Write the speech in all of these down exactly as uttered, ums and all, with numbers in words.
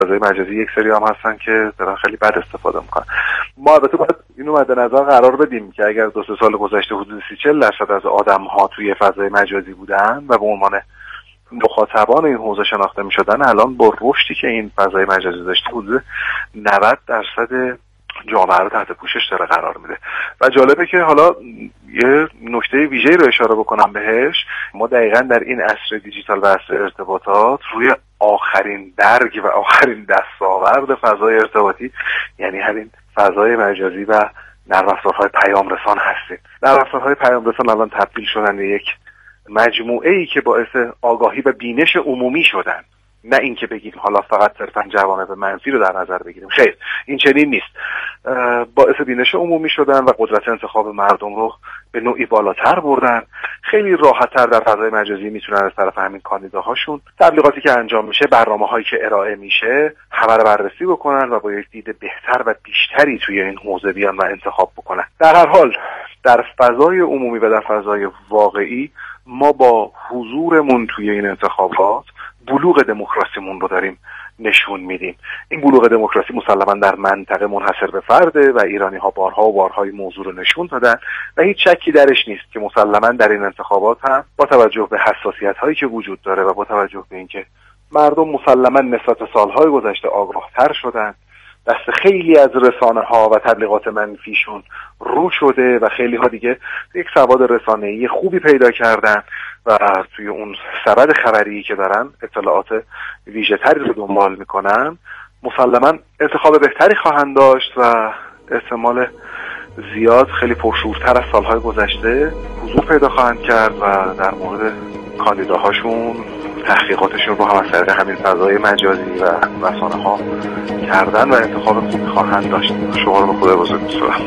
فضای مجازی یک سری هم هستن که دارن خیلی بد استفاده میکنن. ما البته باید اینو مد نظر قرار بدیم که اگر دو سه سال گذشته حدود سی چهل درصد از آدم ها توی فضای مجازی بودن و به عنوان مخاطبان این حوزه شناخته میشدن، الان با رشدی که این فضای مجازی داشته حدود نود درصد جامعه رو تحت پوشش داره قرار میده. و جالبه که حالا یه نکته ویژه‌ای رو اشاره بکنم بهش، ما دقیقاً در این عصر دیجیتال و عصر ارتباطات روی آخرین درگ و آخرین دستاورد فضای ارتباطی، یعنی همین فضای مجازی و نرم افزارهای پیام رسان هستیم. نرم افزارهای پیام رسان الان تبدیل شدن به یک مجموعه‌ای که باعث آگاهی و بینش عمومی شدن، نه اینکه بگیم حالا فقط صرفاً جوانب منفی رو در نظر بگیریم. خیر، این چنین نیست. باعث بینش عمومی شدن و قدرت انتخاب مردم رو به نوعی بالاتر بردن. خیلی راحت‌تر در فضای مجازی میتونن از طرف همین کاندیداهاشون تبلیغاتی که انجام میشه، برنامه‌هایی که ارائه میشه، همه رو بررسی بکنن و با یک دید بهتر و بیشتری توی این حوزه بیان و انتخاب بکنن. در هر حال در فضای عمومی و در فضای واقعی ما با حضورمون توی این انتخابات بلوغ دموکراسیمون رو داریم نشون میدیم. این بلوغ دموکراسی مسلماً در منطقه منحصر به فرده و ایرانی ها بارها و بارها این موضوع رو نشون دادن و هیچ شکی درش نیست که مسلماً در این انتخابات هم با توجه به حساسیت هایی که وجود داره و با توجه به اینکه مردم مسلماً نسبت به سالهای گذشته آگاهتر شدن، دست خیلی از رسانه ها و تبلیغات منفیشون رو شده و خیلی ها دیگه یک سواد رسانه‌ای خوبی پیدا کردن و توی اون سبد خبری که دارن اطلاعات ویژه‌تری رو دنبال میکنن، مسلماً انتخاب بهتری خواهند داشت و احتمال زیاد خیلی پرشورتر از سالهای گذشته حضور پیدا خواهند کرد و در مورد کاندیداهاشون تحقیقاتشون رو هم از طریق همین فضای مجازی و رسانه ها کردن و انتخاب خوبی خواهند داشت. شما رو به خدا بزرگ می‌سپارم.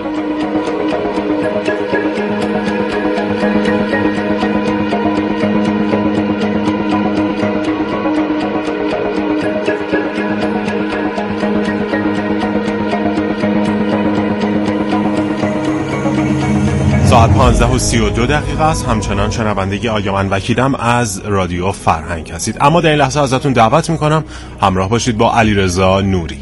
ساعت پانزده و سی و دو دقیقه است. همچنان شنونده آیامن وکیلم از رادیو فرهنگ هستید. اما در این لحظه ازتون دعوت میکنم همراه باشید با علیرضا نوری.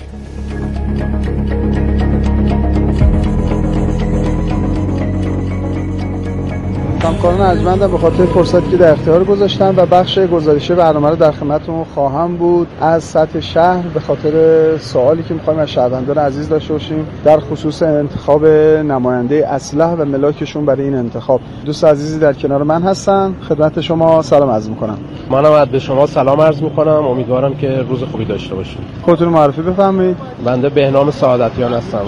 همکاران ارجمندم به خاطر فرصتی که در اختیار گذاشتن و بخش گزارش برنامه رو در خدمتتون خواهم بود از سطح شهر به خاطر سوالی که می‌خوایم از شهروندان عزیز داشته باشیم در خصوص انتخاب نماینده اصلاح و ملاکشون برای این انتخاب. دوست عزیزی در کنار من هستن، خدمت شما سلام عرض می‌کنم. منم به شما سلام عرض می‌کنم، امیدوارم که روز خوبی داشته باشید. خودتون معرفی بفرمایید. بنده بهنام سعادتیان هستم.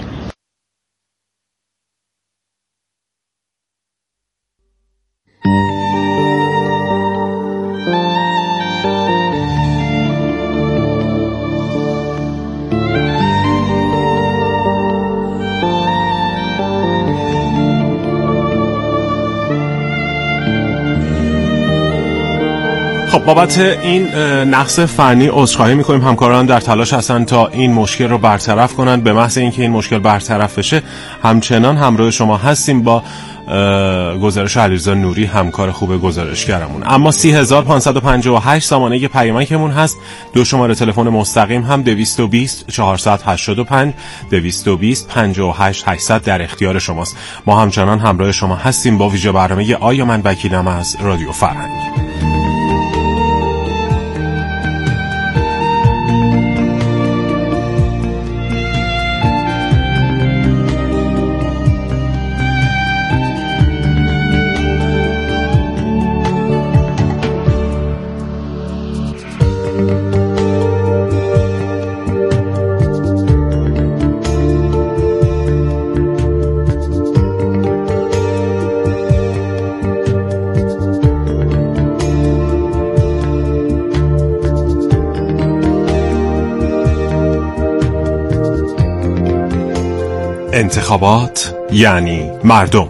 بابت این نقص فنی عذرخواهی می‌کنیم. همکاران در تلاش هستن تا این مشکل رو برطرف کنند. به محض اینکه این مشکل برطرف بشه همچنان همراه شما هستیم با گزارش علیرضا نوری، همکار خوب گزارشگرمون. اما سه هزار و پانصد و پنجاه و هشت سامانه پیامکمون هست. دو شماره تلفن مستقیم هم دویست و بیست چهارصد و هشتاد و پنج دویست و بیست پنجاه و هشت هشتصد در اختیار شماست. ما همچنان همراه شما هستیم با ویژه برنامه آیا من وکیلم از رادیو فرهنگ. انتخابات یعنی مردم.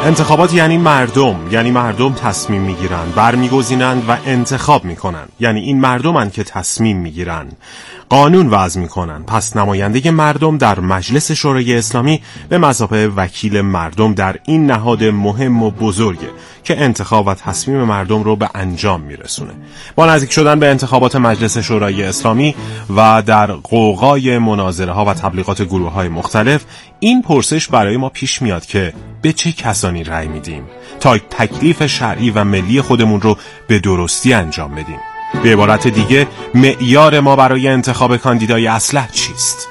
انتخابات یعنی مردم، یعنی مردم تصمیم میگیرن، برمیگزینند و انتخاب میکنن، یعنی این مردمن که تصمیم میگیرن، قانون وضع میکنن. پس نماینده مردم در مجلس شورای اسلامی به مثابه وکیل مردم در این نهاد مهم و بزرگه که انتخاب و تصمیم مردم رو به انجام میرسونه. با نزدیک شدن به انتخابات مجلس شورای اسلامی و در قوقای مناظره ها و تبلیغات گروه های مختلف، این پرسش برای ما پیش میاد که به چه کسانی رأی میدیم تا تکلیف شرعی و ملی خودمون رو به درستی انجام بدیم. به عبارت دیگه، معیار ما برای انتخاب کاندیدای اصلح چیست؟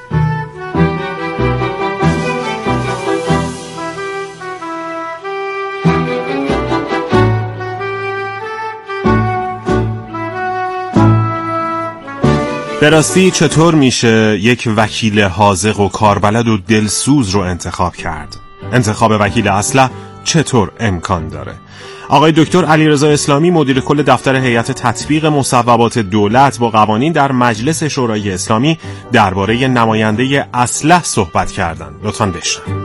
به راستی چطور میشه یک وکیل حاذق و کاربلد و دلسوز رو انتخاب کرد؟ انتخاب وکیل اصلح چطور امکان داره؟ آقای دکتر علیرضا اسلامی، مدیر کل دفتر هیئت تطبیق مصوبات دولت با قوانین در مجلس شورای اسلامی درباره نماینده اصلح صحبت کردند. لطفاً بشنوید.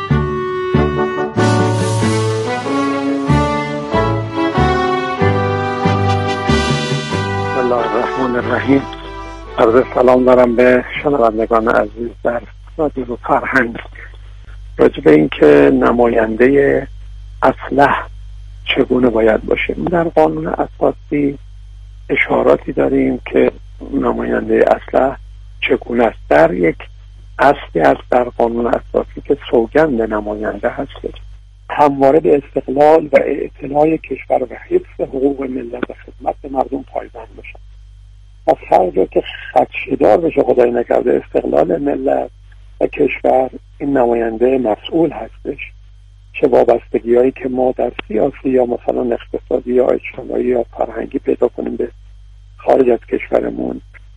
بسم الله الرحمن الرحیم. عرض سلام دارم به شنوندگان عزیز در رادیو فرهنگ. راجع به این که نماینده اصلح چگونه باید باشه، در قانون اساسی اشاراتی داریم که نماینده اصلح چگونه است. در یک اصلی است در قانون اساسی که سوگند نماینده هست همواره به استقلال و اعتلاء کشور و حفظ حقوق ملت و خدمت به مردم پایبند باشد. از هر جا که خدشه‌دار بشه، خدای نکرده، استقلال ملت و کشور، این نماینده مسئول هستش. چه وابستگی هایی که ما در سیاسی یا مثلا اقتصادی یا اجتماعی یا فرهنگی پیدا کنیم به خارج از کشورمون.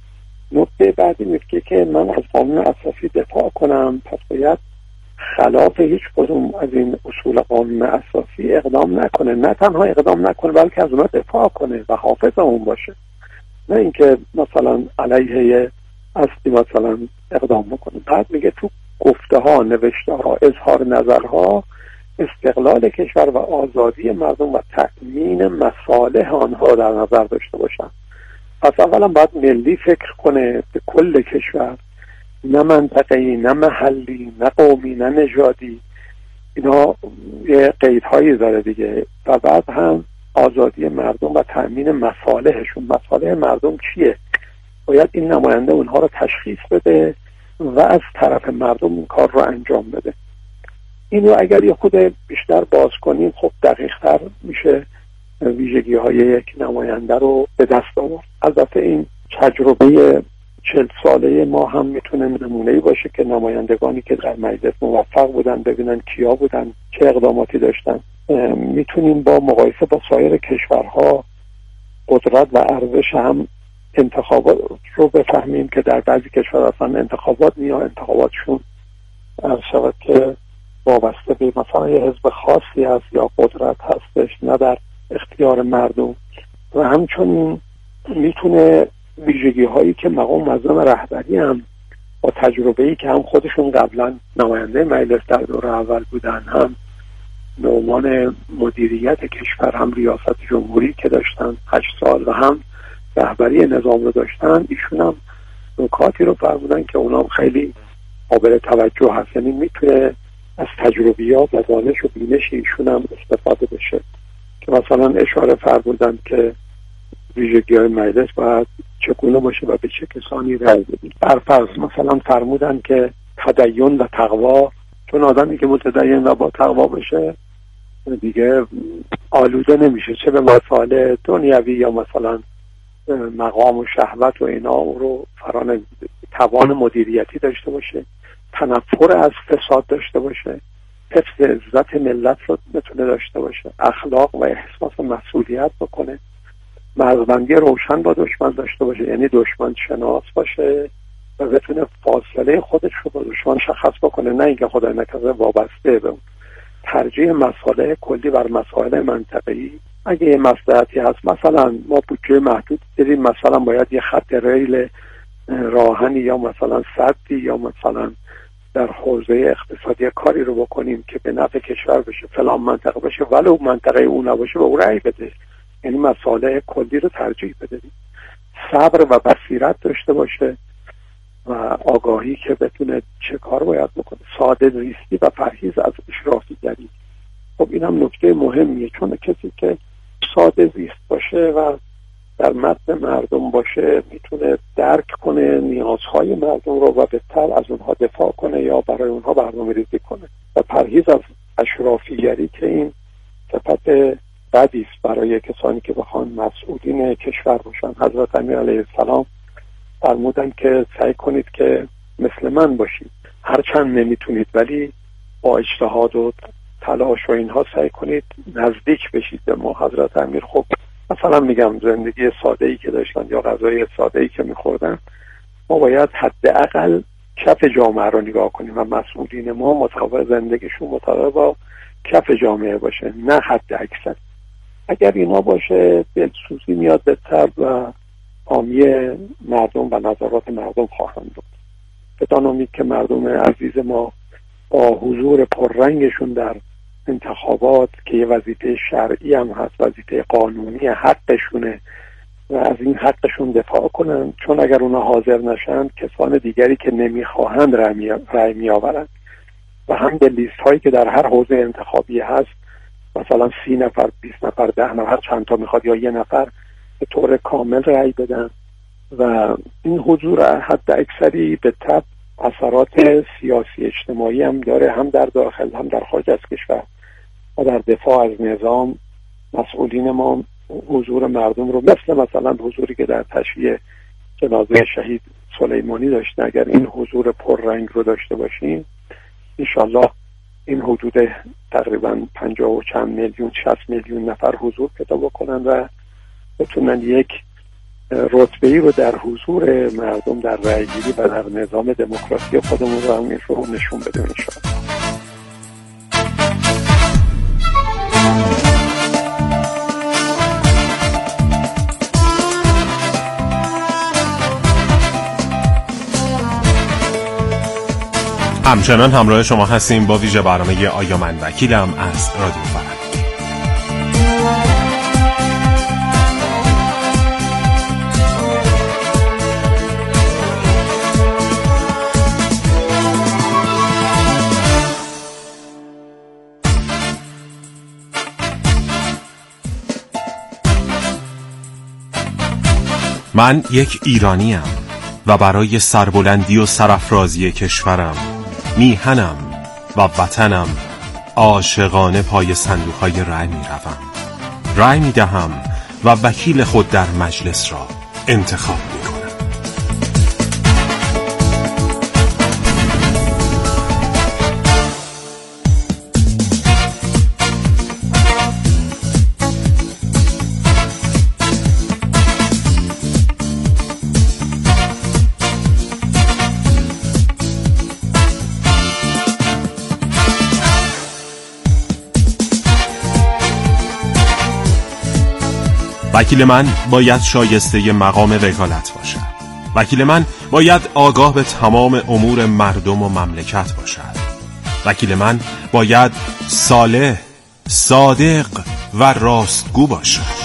نکته بعدی میگه که من از قانون اساسی دفاع کنم، پس باید خلاف هیچ کدوم از این اصول قانون اساسی اقدام نکنه. نه تنها اقدام نکنه بلکه از اونها دفاع کنه و حافظ اون باشه، نه اینکه مثلا علیه اصلی مثلا اقدام بکنه. بعد میگه تو گفته ها، نوشته ها، اظهار نظرها استقلال کشور و آزادی مردم و تأمین مصالح آنها در نظر داشته باشن. پس اولا باید ملی فکر کنه به کل کشور، نه منطقه‌ای، نه محلی، نه قومی، نه نژادی. اینا یه قیدهایی داره دیگه. و بعد هم آزادی مردم و تأمین مصالحشون. مصالح مردم چیه؟ باید این نماینده اونها رو تشخیص بده و از طرف مردم این کار رو انجام بده. اینو اگر یه خود بیشتر باز کنیم، خب دقیق‌تر میشه ویژگی های یک نماینده رو به دست آورد. البته این تجربه چهل ساله ما هم میتونه نمونه‌ای باشه که نمایندگانی که در مجلس موفق بودن، ببینن کیا بودن، چه اقداماتی داشتن. میتونیم با مقایسه با سایر کشورها قدرت و ارزش هم انتخابات رو بفهمیم که در بعضی کشورها اصلا انتخابات نیا انتخاباتشون از شود که وابسته به مثلا یه حزب خاصی هست یا قدرت هستش، نه در اختیار مردم. و همچنین میتونه ویژگی هایی که مقام معظم رهبری هم با تجربه‌ای که هم خودشون قبلا نماینده مجلس در دوره اول بودن، هم به عنوان مدیریت کشور، هم ریاست جمهوری که داشتن هشت سال و هم رهبری نظام رو داشتن، ایشون هم نکاتی رو فرمودن که اونا هم خیلی قابل توجه هست. یعنی میتونه از تجربیات و دانش و بینش ایشون هم استفاده بشه که مثلا اشاره فرمودن که ویژگی های مجلس باید چگونه باشه و به چه کسانی رأی بدیم. برفرض مثلا فرمودن که تدین و تقوا، چون آدمی که متدین و با تقوا بشه دیگه آلوده نمیشه، چه به مسائل دنیوی یا مثلا مقام و شهوت و اینا رو فرا نمیده. توان مدیریتی داشته باشه، تنفر از فساد داشته باشه، حفظ عزت ملت رو بتونه داشته باشه، اخلاق و احساس مسئولیت بکنه، مرزبندی روشن با دشمن داشته باشه، یعنی دشمن شناس باشه و بتونه فاصله خودش رو با دشمن شخص بکنه، نه اینکه خدای نکرده وابسته به اون. ترجیح مصالح کلی بر مسائل منطقه‌ای. اگه یه مصلحتی هست، مثلا ما بودجه محدود داریم، مثلا باید یه خط ریل راهنی یا مثلا سدی یا مثلا در حوزه اقتصادی کاری رو بکنیم که به نفع کشور بشه، فلان منطقه بشه، ولو منطقه اون نباشه به او رأی بده، یعنی مصالح کلی رو ترجیح بده. صبر و بصیرت داشته باشه و آگاهی که بتونه چه کار باید بکنه. ساده زیستی و پرهیز از اشرافیگری. خب این هم نکته مهمیه، چون کسی که ساده زیست باشه و در متن مردم باشه میتونه درک کنه نیازهای مردم رو و بهتر از اونها دفاع کنه یا برای اونها برنامه‌ریزی کنه. و پرهیز از اشرافیگری که این صفت بدی است برای کسانی که بخوان مسئولین کشور باشن. حضرت امیر علیه السلام فرمودن که سعی کنید که مثل من باشید، هرچند نمیتونید ولی با اجتهاد و تلاش و اینها سعی کنید نزدیک بشید به ما. حضرت امیر خب مثلا میگم زندگی ساده‌ای که داشتن یا غذای ساده‌ای که میخوردن، ما باید حداقل کف جامعه رو نگاه کنیم و مسئولین ما مطابق زندگیشون مطابق با کف جامعه باشه، نه حد اکثر. اگر اینا باشه دلسوزی میاد بهتر و حامی مردم و نظرات مردم خواهند بود. بدان امید که مردم عزیز ما با حضور پررنگشون در انتخابات که یه وظیفه شرعی هم هست، وظیفه قانونی حقشونه و از این حقشون دفاع کنن، چون اگر اونا حاضر نشن کسان دیگری که نمیخواهند رأی میآورند و هم به لیست هایی که در هر حوزه انتخابی هست، مثلا سی نفر، بیست نفر، ده نفر، چند تا میخواد یا یه نفر به طور کامل رأی بدن و این حضور حد اکثری به طب اثرات سیاسی اجتماعی هم داره، هم در داخل هم در خارج از کشور. و در دفاع از نظام مسئولین ما حضور مردم رو مثل مثلا حضوری که در تشییع جنازه شهید سلیمانی داشتن، اگر این حضور پررنگ رو داشته باشیم انشالله این حدود تقریبا پنجاه و چند میلیون شصت میلیون نفر حضور پیدا بکنن و بتونن یک رتبه‌ای رو در حضور مردم در رأی‌گیری و در نظام دموکراسی خودمون رو هم رو نشون بده انشالله. همچنان همراه شما هستیم با ویژه برنامه آیا من وکیلم از رادیو فرهنگ. من یک ایرانیم و برای سربلندی و سرافرازی کشورم، میهنم و وطنم عاشقانه پای صندوق‌های رأی می‌روم، رأی می‌دهم و وکیل خود در مجلس را انتخاب می‌کنم. وکیل من باید شایسته مقام وکالت باشد. وکیل من باید آگاه به تمام امور مردم و مملکت باشد. وکیل من باید صالح، صادق و راستگو باشد.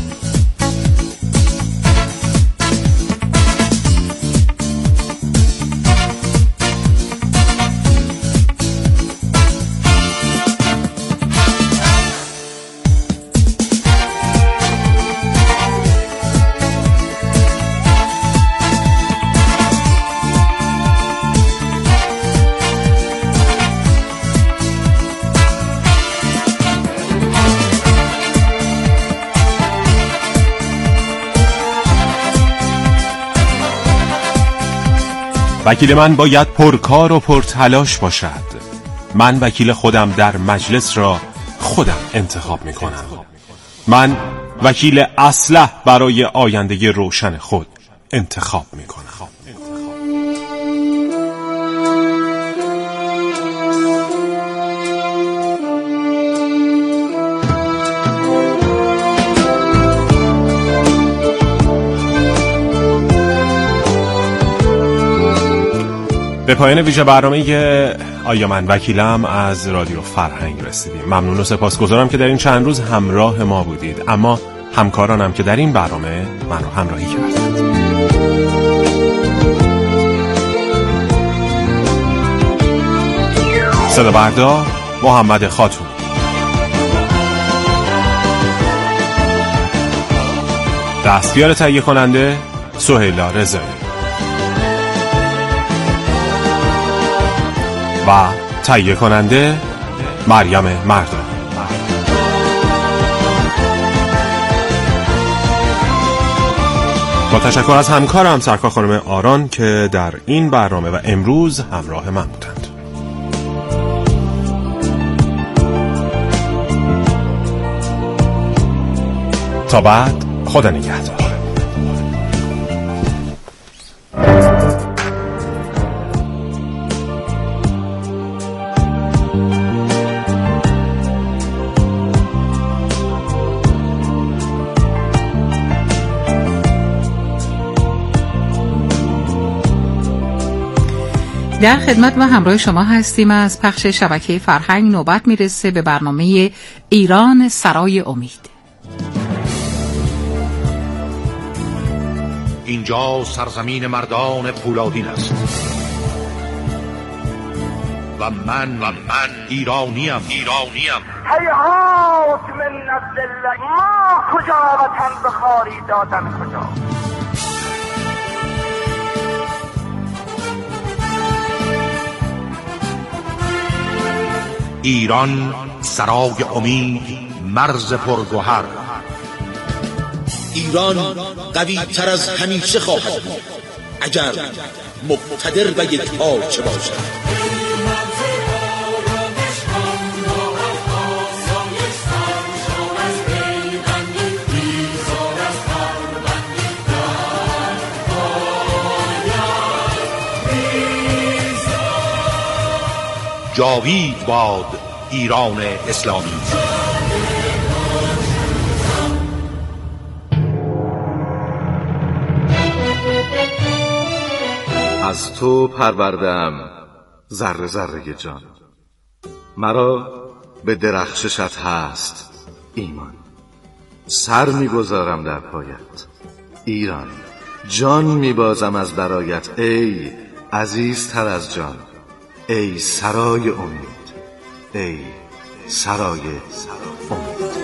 وکیل من باید پرکار و پرتلاش باشد. من وکیل خودم در مجلس را خودم انتخاب می کنم. من وکیل اصلح برای آینده روشن خود انتخاب می کنم. به پایان ویژه برنامه آیا من وکیلم از رادیو فرهنگ رسیدیم. ممنون و سپاسگزارم که در این چند روز همراه ما بودید، اما همکارانم که در این برنامه من رو همراهی کردند. صدا بردار محمد خاتون، دستیار تهیه کننده سهیلا رضایی و تهیه کننده مریم مردان. با تشکر از همکارم سرکار خانم آران که در این برنامه و امروز همراه من بودند. تا بعد، خدا نگهدار. در خدمت و همراه شما هستیم. از پخش شبکه فرهنگ نوبت میرسه به برنامه ایران سرای امید. اینجا سرزمین مردان پولادین است و من و من ایرانیم ایرانیم هیهات من الذل، ما کجا وطن بخاری دادن کجا. ایران سرای امید، مرز پرگوهر. ایران قوی تر از همیشه خواهد بود اگر مقتدر و یکپارچه باشد. جاوید باد ایران اسلامی. از تو پروردم ذره ذره جان، مرا به درخششت هست ایمان. سر میگذارم در پایت ایران، جان میبازم از برایت ای عزیزتر از جان. ای سرای امید، ای سرای امید.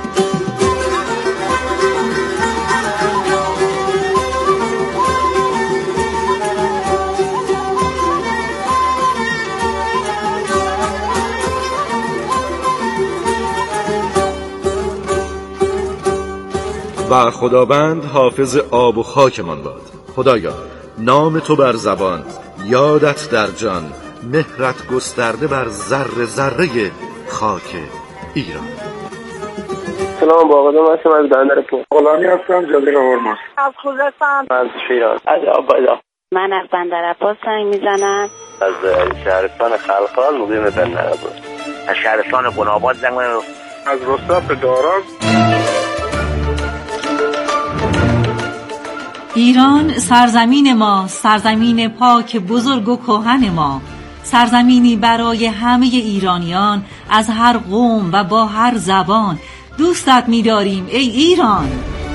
و خداوند حافظ آب و خاکمان باد. خدایا نام تو بر زبان، یادت در جان، مهرت گسترده بر ذره ذره خاک ایران. سلام، با آقادم هستم از بندر پول. غلامی هستم، جزیره هرمز. از خوزستان. از شیراز. از آبادان. من از بندر عباس زنگ میزنم. از شهرستان خلخال مقیم بندر عباس. از شهرستان قناباد زنگ میزنم. از رستاق داراز. ایران سرزمین ما، سرزمین پاک بزرگ و کهن ما، سرزمینی برای همه ایرانیان از هر قوم و با هر زبان. دوستت می‌داریم ای ایران.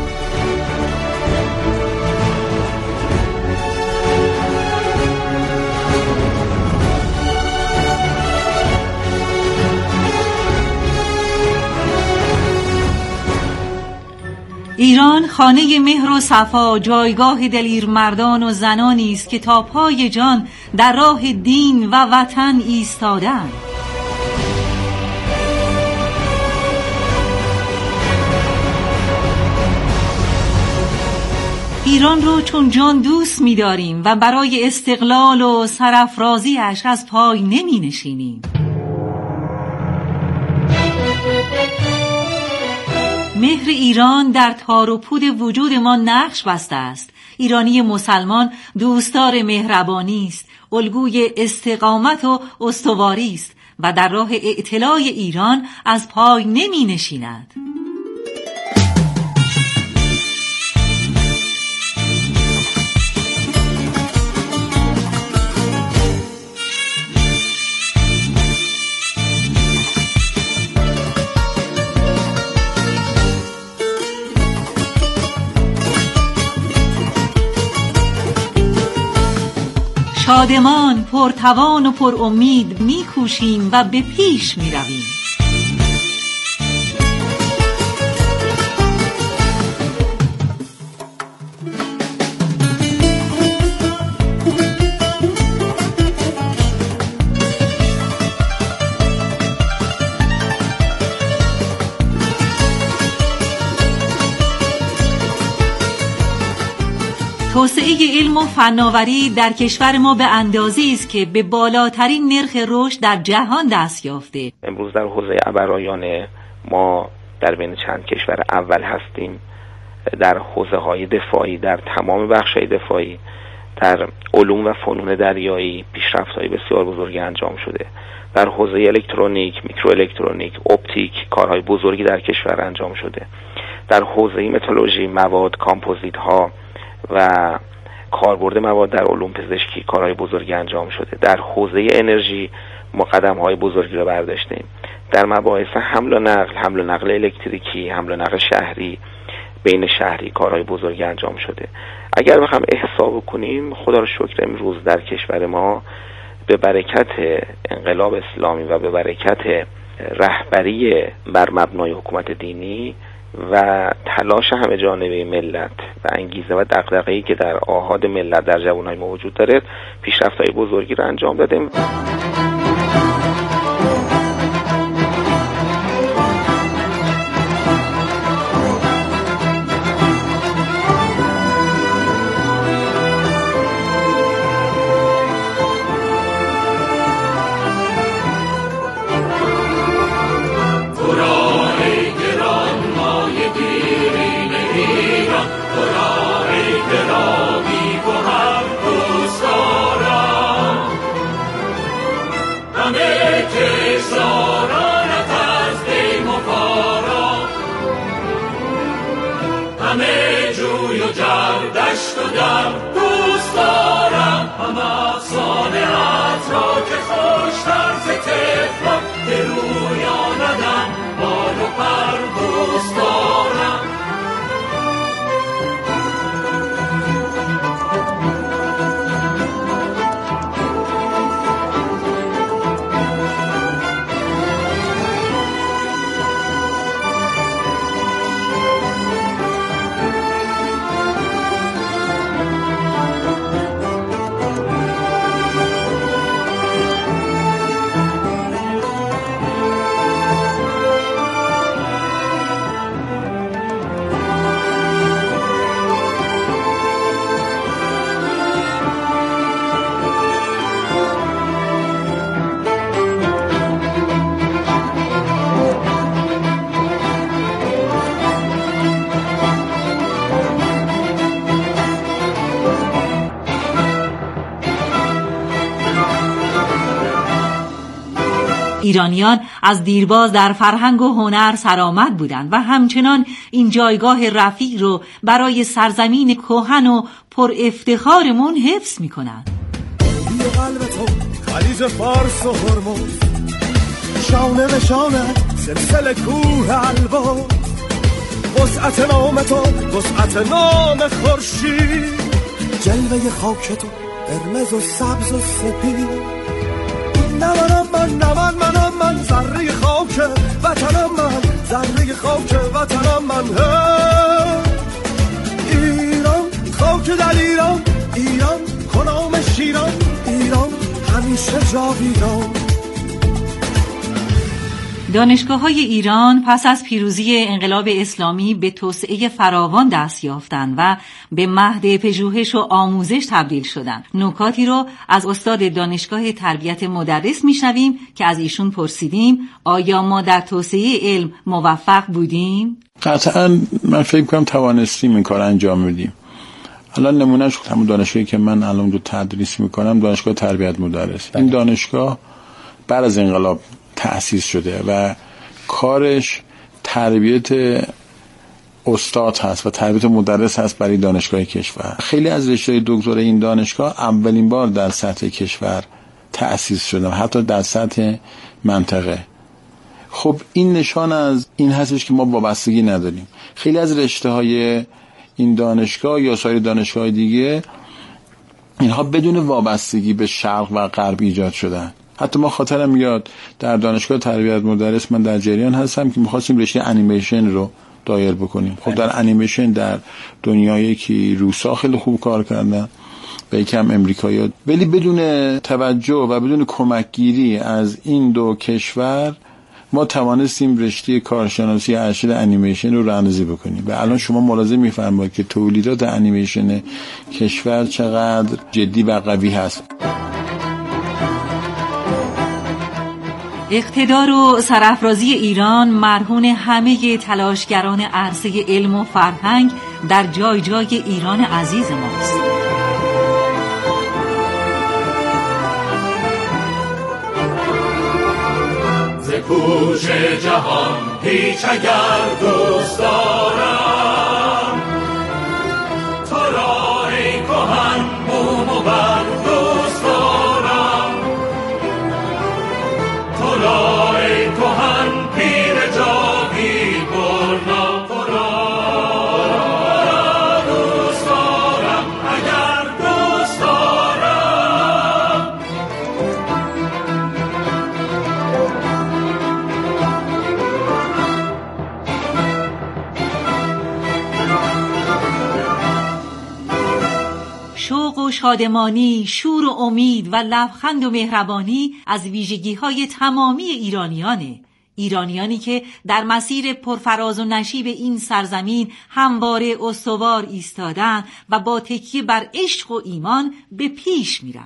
ایران خانه مهر و صفا، جایگاه دلیر مردان و زنانی است که تا پای جان در راه دین و وطن ایستادند. ایران رو چون جان دوست می‌داریم و برای استقلال و سرافرازی‌اش از پای نمی‌نشینیم. مهر ایران در تار و پود وجود ما نقش بسته است. ایرانی مسلمان دوستدار مهربانی است، الگوی استقامت و استواری است و در راه اعتلاء ایران از پای نمی نشیند. شادمان، پرتوان و پر امید میکوشیم و به پیش میرویم. توسعه علم و فناوری در کشور ما به اندازه‌ای است که به بالاترین نرخ رشد در جهان دست یافته. امروز در حوزه عبرآیان ما در بین چند کشور اول هستیم. در حوزه‌های دفاعی، در تمام بخش‌های دفاعی، در علوم و فنون دریایی پیشرفت‌های بسیار بزرگی انجام شده. در حوزه الکترونیک، میکروالکترونیک، اپتیک کارهای بزرگی در کشور انجام شده. در حوزه متالورژی، مواد، کامپوزیت‌ها و کاربرد مواد در علوم پزشکی کارهای بزرگی انجام شده. در حوزه انرژی ما قدم‌های بزرگی رو برداشتیم. در مباحث حمل و نقل، حمل و نقل الکتریکی، حمل و نقل شهری، بین شهری کارهای بزرگی انجام شده. اگر بخوام احساب کنیم، خدا رو شکر امروز در کشور ما به برکت انقلاب اسلامی و به برکت رهبری بر مبنای حکومت دینی و تلاش همه جانبه ملت و انگیزه و دغدغه‌ای که در آحاد ملت در جوانای ما وجود داره، پیشرفت‌های بزرگی رو انجام دادیم. همه جوی و جردشت و در دوست دارم، همه صانعت را که خوشتر ز طفلان که رویاندم بال و پر دوست دارم. ایرانیان از دیرباز در فرهنگ و هنر سرآمد بودند و همچنان این جایگاه رفیع رو برای سرزمین کهن و پر افتخارمون حفظ می‌کنند. قلب تو خلیج فارس و هرمز، شانه به شانه سلسله کوه البرز، وسعت نام تو وسعت نام خورشید، جلوه خاک تو قرمز و سبز و سپید. نمانم من نمان منم من ذره خاک وطنم، من ذره خاک وطنم، من ایران خاک در ایران، ایران کنام شیران، ایران همیشه جاویدان. دانشگاه‌های ایران پس از پیروزی انقلاب اسلامی به توسعه فراوان دست یافتند و به مهد پژوهش و آموزش تبدیل شدند. نکاتی رو از استاد دانشگاه تربیت مدرس میشنویم که از ایشون پرسیدیم آیا ما در توسعه علم موفق بودیم؟ قطعاً من فکر کنم توانستیم این کار انجام بدیم. الان نمونهش همون دانشگاهی که من الان رو تدریس میکنم، دانشگاه تربیت مدرس. این دانشگاه بعد از انقلاب تأسیس شده و کارش تربیت استاد هست و تربیت مدرس هست برای دانشگاه کشور. خیلی از رشته دکترا این دانشگاه اولین بار در سطح کشور تأسیس شده، حتی در سطح منطقه. خب این نشان از این هستش که ما وابستگی نداریم. خیلی از رشته های این دانشگاه یا سایر دانشگاه دیگه اینها بدون وابستگی به شرق و غرب ایجاد شدن. حتی ما خاطرم میاد در دانشگاه تربیت مدرس من در جریان هستم که می‌خواستیم رشته انیمیشن رو دایر بکنیم. خب در انیمیشن در دنیایی که روسا خیلی خوب کار کردن و یکم امریکایی‌ها، ولی بدون توجه و بدون کمکگیری از این دو کشور ما توانستیم رشته کارشناسی ارشد انیمیشن رو راه‌اندازی بکنیم و الان شما ملاحظه می‌فرمایید که تولیدات انیمیشن کشور چقدر جدی و قوی هست. اقتدار و سرافرازی ایران مرهون همه تلاشگران عرصه علم و فرهنگ در جای جای ایران عزیز ماست. ز کوش جهان هیچ اگر دوست دارم، تو را ای کهن بوم و بر دوست دارم، تو را ای کهن پیر جاوید برنا، تو را دوست دارم اگر دوست دارم. شوق و شادمانی، شور و امید و لبخند و مهربانی از ویژگی‌های تمامی ایرانیانه. ایرانیانی که در مسیر پرفراز و نشیب این سرزمین همواره استوار ایستادن و با تکیه بر عشق و ایمان به پیش میرن.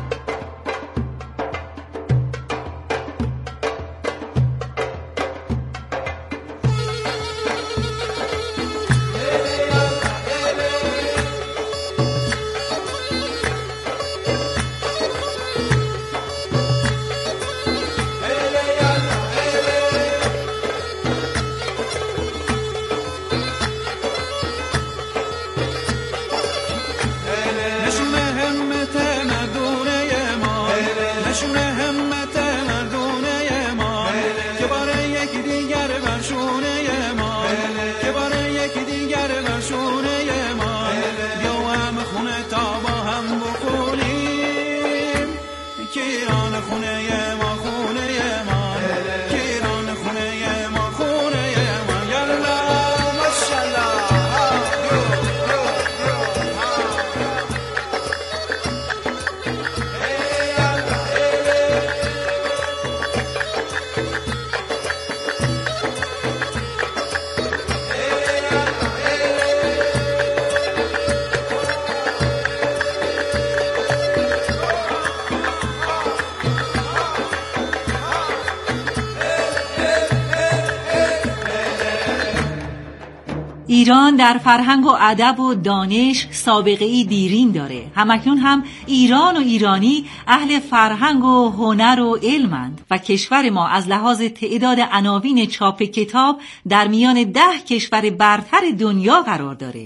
ایران در فرهنگ و ادب و دانش سابقه‌ای دیرین داره. همکنون هم ایران و ایرانی اهل فرهنگ و هنر و علمند و کشور ما از لحاظ تعداد عناوین چاپ کتاب در میان ده کشور برتر دنیا قرار داره.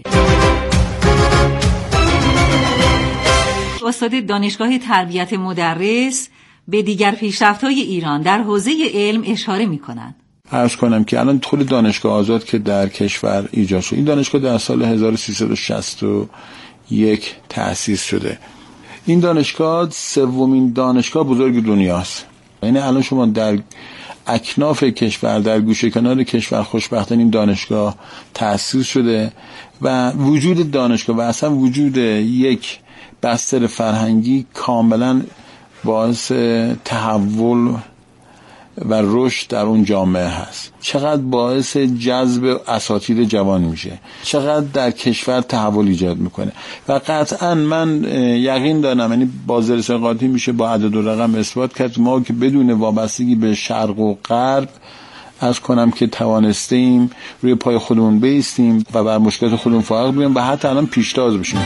استاد دانشگاه تربیت مدرس به دیگر پیشرفت‌های ایران در حوزه علم اشاره می‌کنند. عرض کنم که الان کل دانشگاه آزاد که در کشور ایجاد شد، این دانشگاه در سال هزار و سیصد و شصت و یک تأسیس شده. این دانشگاه سومین دانشگاه بزرگ دنیاست. یعنی الان شما در اکناف کشور، در گوشه کنار کشور خوشبختانه این دانشگاه تأسیس شده و وجود دانشگاه و اصلا وجود یک بستر فرهنگی کاملا باعث تحول و رشد در اون جامعه هست. چقدر باعث جذب اساتید جوان میشه، چقدر در کشور تحول ایجاد میکنه و قطعا من یقین دارم، یعنی بازرسی قاطی میشه با عدد و رقم اثبات کرد، ما که بدون وابستگی به شرق و غرب از کنم که توانسته ایم روی پای خودمون بایستیم و بر مشکلات خودمون فائق بیایم و حتی الان پیشتاز بشیم.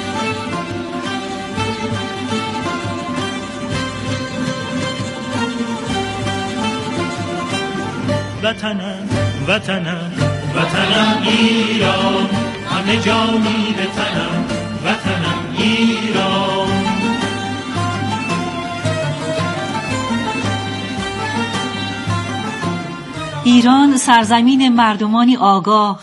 وطنم وطنم وطنم ایران، همه جانی به تنم وطنم ایران. ایران سرزمین مردمانی آگاه،